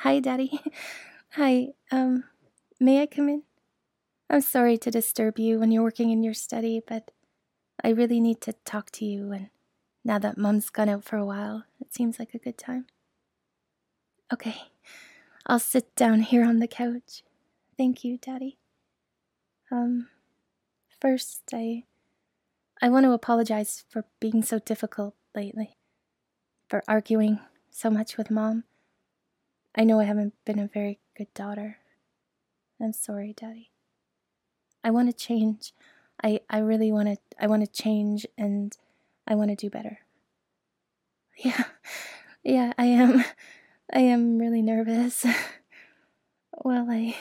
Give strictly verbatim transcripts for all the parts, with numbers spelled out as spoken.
Hi, Daddy. Hi, um, may I come in? I'm sorry to disturb you when you're working in your study, but I really need to talk to you, and now that Mom's gone out for a while, it seems like a good time. Okay, I'll sit down here on the couch. Thank you, Daddy. Um, first, I... I want to apologize for being so difficult lately, for arguing so much with Mom. I know I haven't been a very good daughter. I'm sorry, Daddy. I want to change. I, I really want to I want to change, and I want to do better. Yeah. Yeah, I am. I am really nervous. Well, I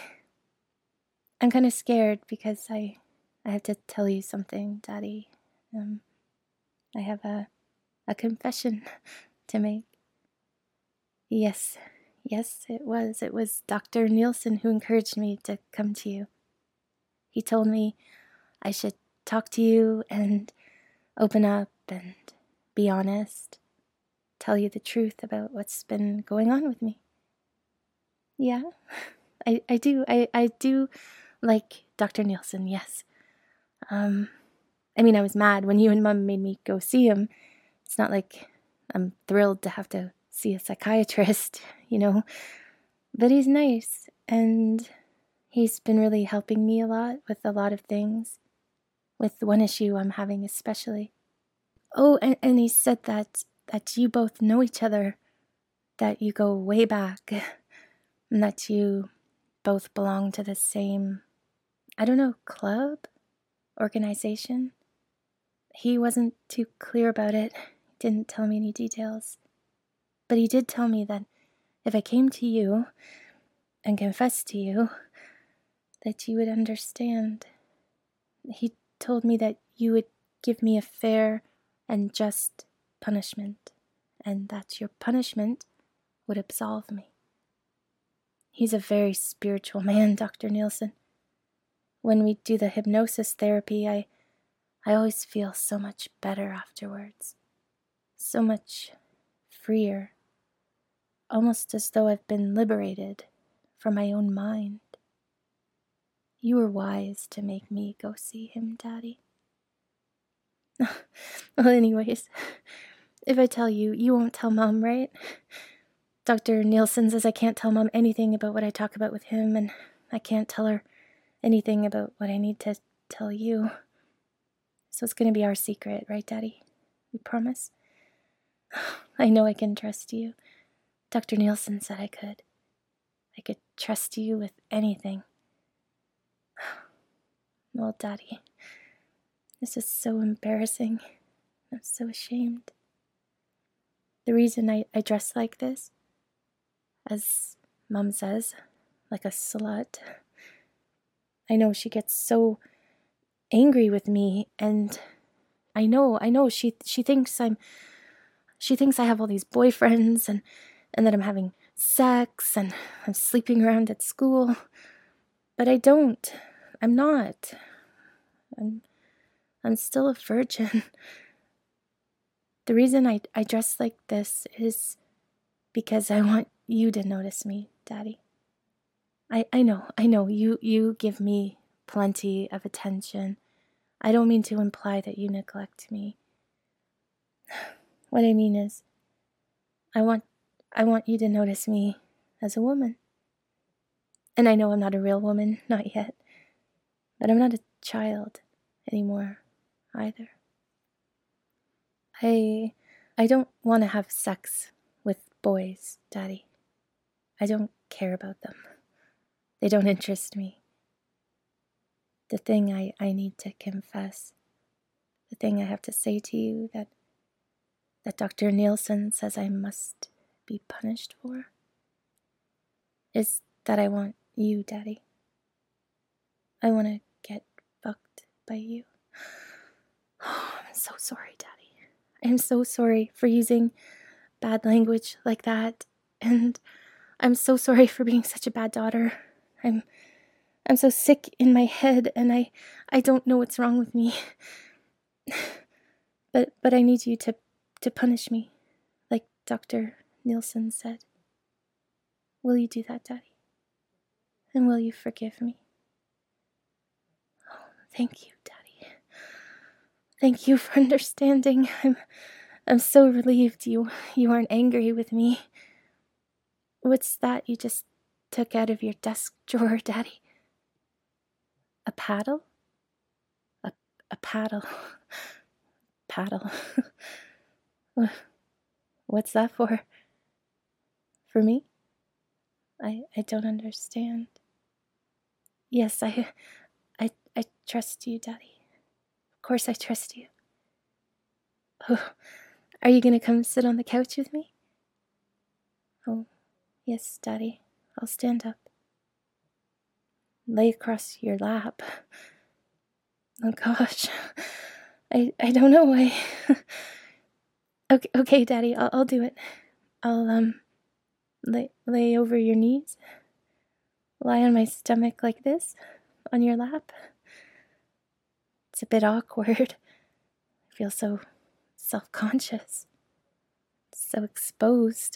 I'm kind of scared because I I have to tell you something, Daddy. Um I have a a confession to make. Yes. Yes, it was. It was Doctor Nielsen who encouraged me to come to you. He told me I should talk to you and open up and be honest, tell you the truth about what's been going on with me. Yeah, I, I do. I, I do like Doctor Nielsen, yes. Um, I mean, I was mad when you and Mum made me go see him. It's not like I'm thrilled to have to see a psychiatrist, you know, but he's nice, and he's been really helping me a lot with a lot of things, with one issue I'm having especially. Oh, and, and he said that that you both know each other, that you go way back, and that you both belong to the same, I don't know, club? Organization? He wasn't too clear about it, he didn't tell me any details. But he did tell me that if I came to you and confessed to you, that you would understand. He told me that you would give me a fair and just punishment, and that your punishment would absolve me. He's a very spiritual man, Doctor Nielsen. When we do the hypnosis therapy, I, I always feel so much better afterwards. So much freer. Almost as though I've been liberated from my own mind. You were wise to make me go see him, Daddy. Well, anyways, if I tell you, you won't tell Mom, right? Doctor Nielsen says I can't tell Mom anything about what I talk about with him, and I can't tell her anything about what I need to tell you. So it's going to be our secret, right, Daddy? We promise? I know I can trust you. Doctor Nielsen said I could. I could trust you with anything. Well, Daddy, this is so embarrassing. I'm so ashamed. The reason I, I dress like this, as Mom says, like a slut, I know she gets so angry with me, and I know, I know, she she thinks I'm, she thinks I have all these boyfriends, and, and that I'm having sex, and I'm sleeping around at school, but I don't. I'm not. I'm, I'm still a virgin. The reason I, I dress like this is because I want you to notice me, Daddy. I, I know, I know, you, you give me plenty of attention. I don't mean to imply that you neglect me. What I mean is, I want, I want you to notice me as a woman. And I know I'm not a real woman, not yet. But I'm not a child anymore, either. I, I don't want to have sex with boys, Daddy. I don't care about them. They don't interest me. The thing I, I need to confess, the thing I have to say to you that that Doctor Nielsen says I must be punished for, is that I want you, Daddy. I want to get fucked by you. Oh, I'm so sorry, Daddy. I'm so sorry for using bad language like that, and I'm so sorry for being such a bad daughter. I'm I'm so sick in my head, and I I don't know what's wrong with me. But but I need you to to punish me, like Doctor Nielsen said. Will you do that, Daddy? And will you forgive me? Oh, thank you, Daddy. Thank you for understanding. I'm I'm so relieved you you aren't angry with me. What's that you just took out of your desk drawer, Daddy? A paddle? A a paddle. Paddle. What's that for? For me? I I don't understand. Yes, I I I trust you, Daddy. Of course I trust you. Oh, are you gonna come sit on the couch with me? Oh, yes, Daddy. I'll stand up. Lay across your lap. Oh gosh. I I don't know why. okay, okay, Daddy, I'll I'll do it. I'll um lay lay over your knees. Lie on my stomach like this, on your lap. It's a bit awkward. I feel so self-conscious, so exposed.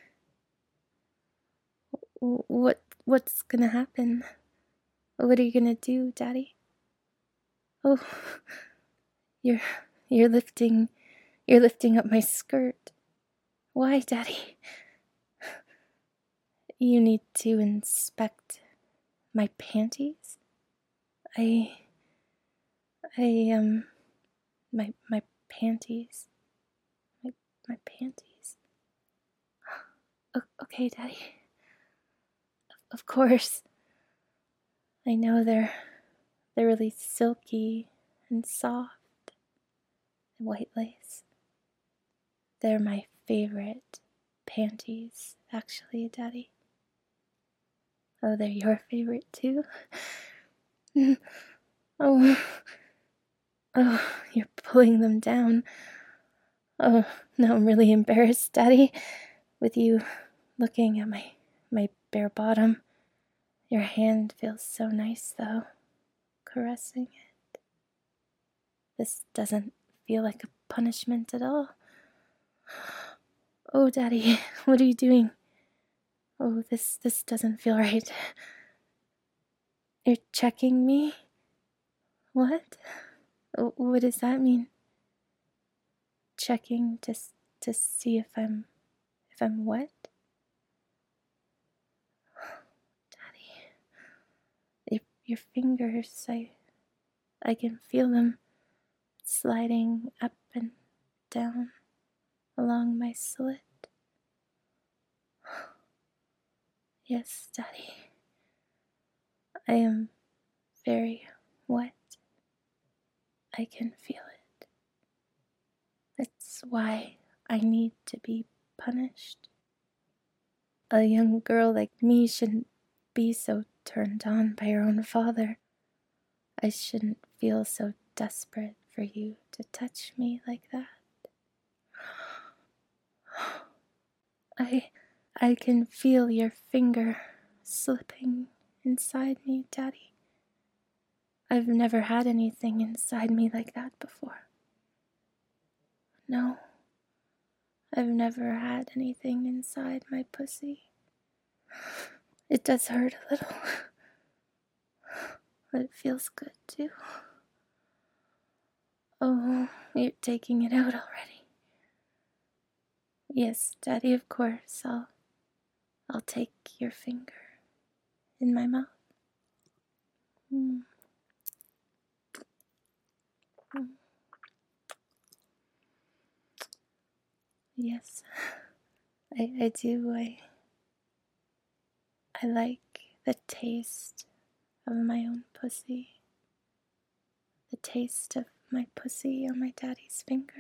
What what's gonna happen? What are you gonna do, Daddy? Oh, you're you're lifting you're lifting up my skirt. Why, Daddy? You need to inspect my panties? I I um my my panties. My my panties. Okay, Daddy. Of course. I know they're they're really silky and soft and white lace. They're my favorite panties, actually, Daddy. Oh, they're your favorite too? oh, oh, you're pulling them down. Oh, now I'm really embarrassed, Daddy, with you looking at my my bare bottom. Your hand feels so nice, though, caressing it. This doesn't feel like a punishment at all. Oh, Daddy, what are you doing? Oh, this this doesn't feel right. You're checking me? What? What does that mean? Checking to to see if I'm if I'm what? Daddy, your, your fingers, I I can feel them sliding up and down along my slit. Yes, Daddy. I am very wet. I can feel it. That's why I need to be punished. A young girl like me shouldn't be so turned on by her own father. I shouldn't feel so desperate for you to touch me like that. I I can feel your finger slipping inside me, Daddy. I've never had anything inside me like that before. No, I've never had anything inside my pussy. It does hurt a little, but it feels good too. Oh, you're taking it out already. Yes, Daddy, of course. I'll I'll take your finger in my mouth. Mm. Mm. Yes, I I do. I I like the taste of my own pussy. The taste of my pussy on my daddy's finger.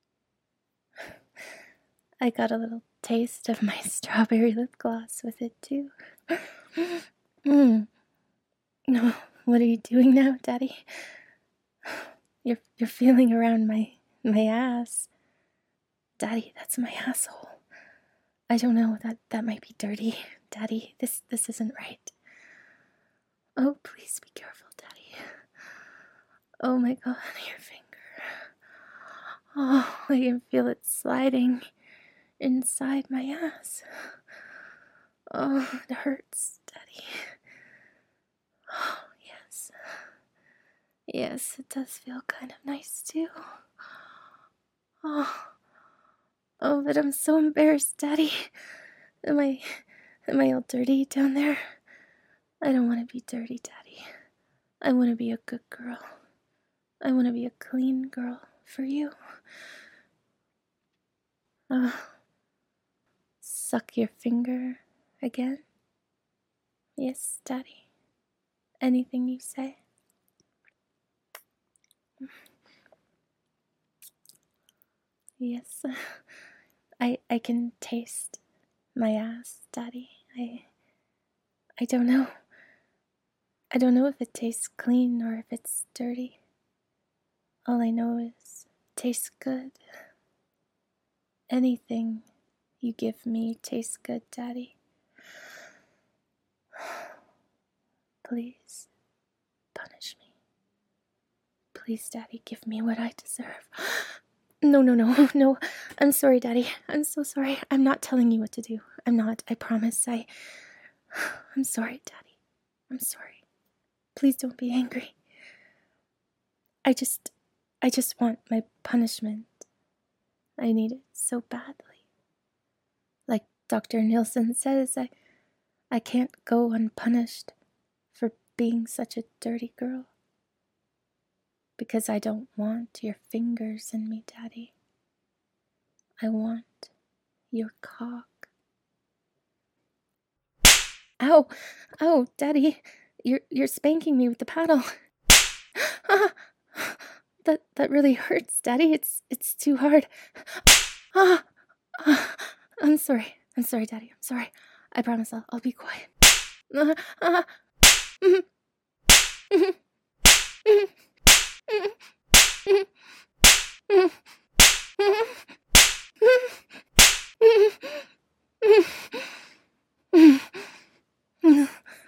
I got a little taste of my strawberry lip gloss with it too. mm. No, what are you doing now, Daddy? You're you're feeling around my my ass. Daddy, that's my asshole. I don't know, that that might be dirty. Daddy, this this isn't right. Oh, please be careful, Daddy. Oh my god, your finger. Oh, I can feel it sliding inside my ass. Oh, it hurts, Daddy. Oh, yes. Yes, it does feel kind of nice, too. Oh, oh, but I'm so embarrassed, Daddy. Am I, am I all dirty down there? I don't want to be dirty, Daddy. I want to be a good girl. I want to be a clean girl for you. Uh, suck your finger again? Yes, Daddy. Anything you say? Yes. I I can taste my ass, Daddy. I I don't know. I don't know if it tastes clean or if it's dirty. All I know is it tastes good. Anything you give me tastes good, Daddy. Please, punish me. Please, Daddy, give me what I deserve. No, no, no, no. I'm sorry, Daddy. I'm so sorry. I'm not telling you what to do. I'm not. I promise. I... I'm sorry, Daddy. I'm sorry. Please don't be angry. I just... I just want my punishment. I need it so badly. Like Doctor Nielsen says, I... I can't go unpunished for being such a dirty girl. Because I don't want your fingers in me, Daddy. I want your cock. Ow! Ow, Daddy! You're you're spanking me with the paddle. Ah, that that really hurts, Daddy. It's it's too hard. Ah, ah, I'm sorry. I'm sorry, Daddy. I'm sorry. I promise I'll I'll be quiet. Ah, ah, mm, mm, mm, mm, mm, mm, mm.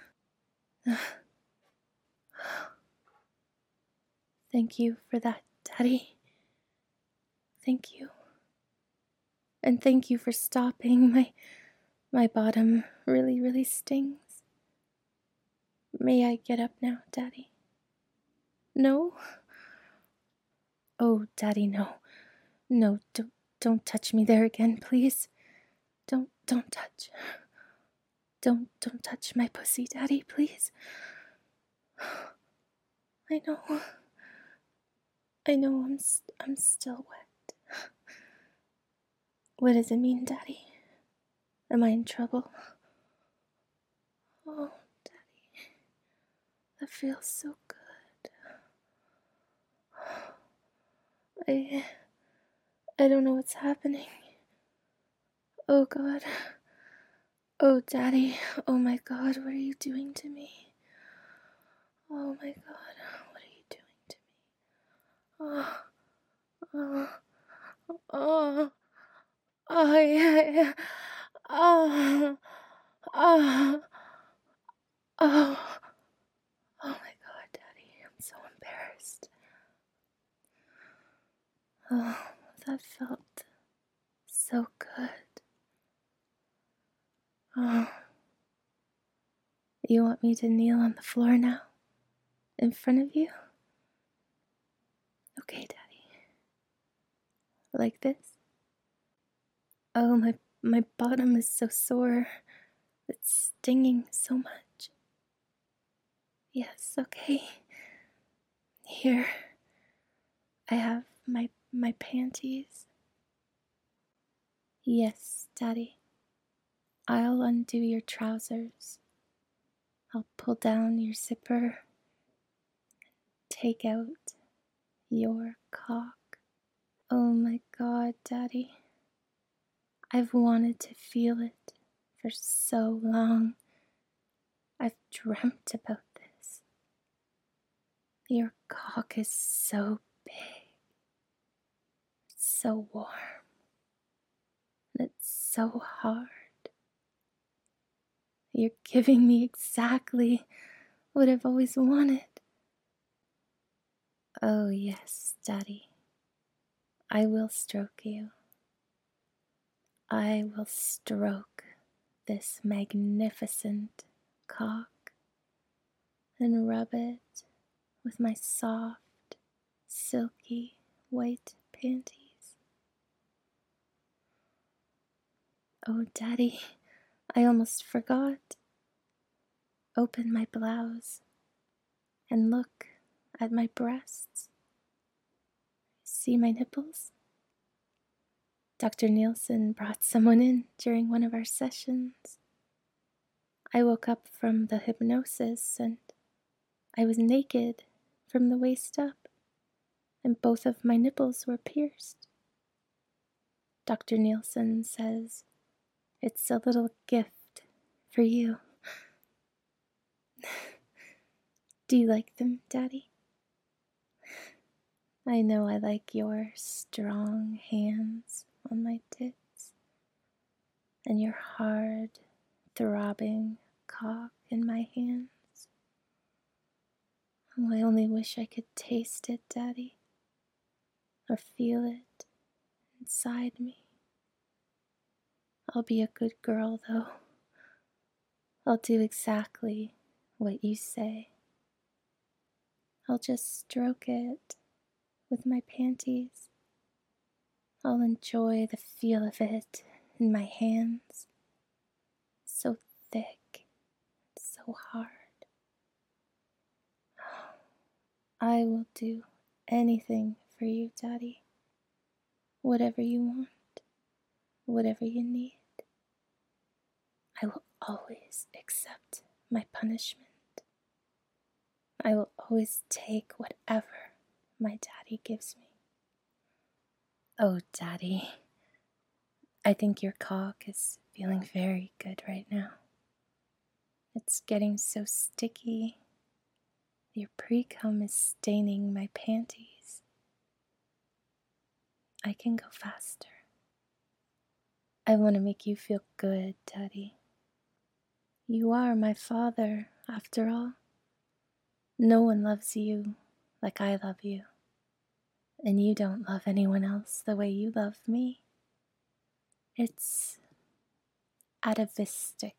Thank you for that, Daddy. Thank you. And thank you for stopping. My my bottom really, really stings. May I get up now, Daddy? No? Oh, Daddy, no. No, don't, don't touch me there again, please. Don't, don't touch. Don't, don't touch my pussy, Daddy, please. I know. I know I'm, st I'm still wet. What does it mean, Daddy? Am I in trouble? Oh, Daddy. That feels so good. I... I don't know what's happening. Oh, God. Oh, Daddy. Oh, my God. What are you doing to me? Oh, my God. What are you doing to me? Oh, oh, oh, oh, yeah, yeah. Oh, oh, oh. Oh, my God, Daddy. I'm so embarrassed. Oh, that felt so good. Oh. You want me to kneel on the floor now? In front of you? Okay, Daddy. Like this? Oh, my, my bottom is so sore. It's stinging so much. Yes, okay. Here. I have my, my panties. Yes, Daddy. I'll undo your trousers. I'll pull down your zipper. Take out your cock. Oh my God, Daddy. I've wanted to feel it for so long. I've dreamt about this. Your cock is so big. It's so warm. And it's so hard. You're giving me exactly what I've always wanted. Oh yes, Daddy. I will stroke you. I will stroke this magnificent cock and rub it with my soft, silky white panties. Oh, Daddy, I almost forgot. Open my blouse and look at my breasts. See my nipples? Doctor Nielsen brought someone in during one of our sessions. I woke up from the hypnosis and I was naked from the waist up, and both of my nipples were pierced. Doctor Nielsen says it's a little gift for you. Do you like them, Daddy? I know I like your strong hands on my tits and your hard, throbbing cock in my hands. Oh, I only wish I could taste it, Daddy, or feel it inside me. I'll be a good girl, though. I'll do exactly what you say. I'll just stroke it with my panties. I'll enjoy the feel of it in my hands. So thick, so hard. I will do anything for you, Daddy. Whatever you want, whatever you need. I will always accept my punishment. I will always take whatever my daddy gives me. Oh, Daddy, I think your cock is feeling very good right now. It's getting so sticky. Your pre-cum is staining my panties. I can go faster. I want to make you feel good, Daddy. You are my father, after all. No one loves you like I love you. And you don't love anyone else the way you love me. It's atavistic.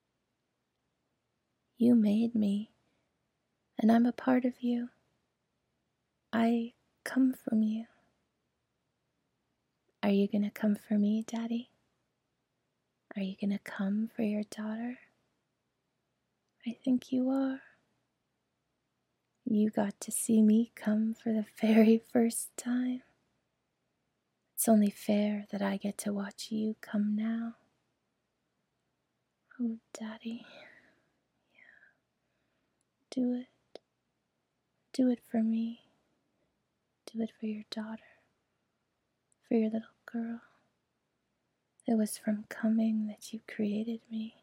You made me, and I'm a part of you. I come from you. Are you gonna come for me, Daddy? Are you gonna come for your daughter? I think you are. You got to see me come for the very first time. It's only fair that I get to watch you come now. Oh, Daddy. Yeah. Do it. Do it for me. Do it for your daughter. For your little girl. It was from coming that you created me.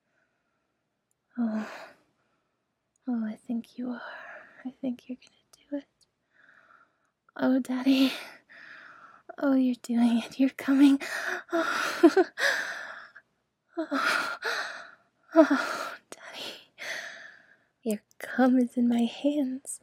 Oh. Oh, I think you are. I think you're gonna do it. Oh, Daddy. Oh, you're doing it. You're coming. Oh, oh, oh, Daddy. Your cum is in my hands.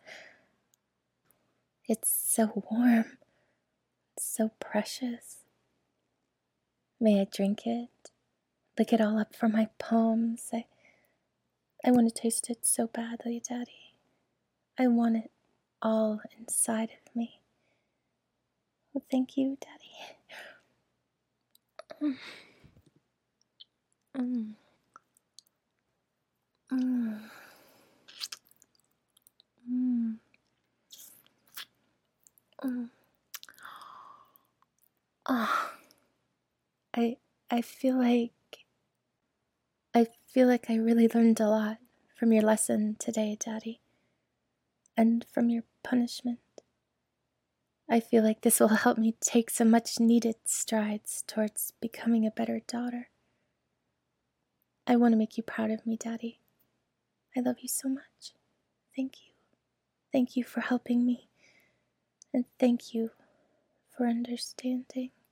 It's so warm. It's so precious. May I drink it? Lick it all up from my palms. I, I want to taste it so badly, Daddy. I want it all inside of me. Oh, thank you, Daddy. Mm. Mm. Mm. Mm. Oh, I I feel like I feel like I really learned a lot from your lesson today, Daddy, and from your punishment. I feel like this will help me take some much needed strides towards becoming a better daughter. I want to make you proud of me, Daddy. I love you so much. Thank you. Thank you for helping me. And thank you for understanding.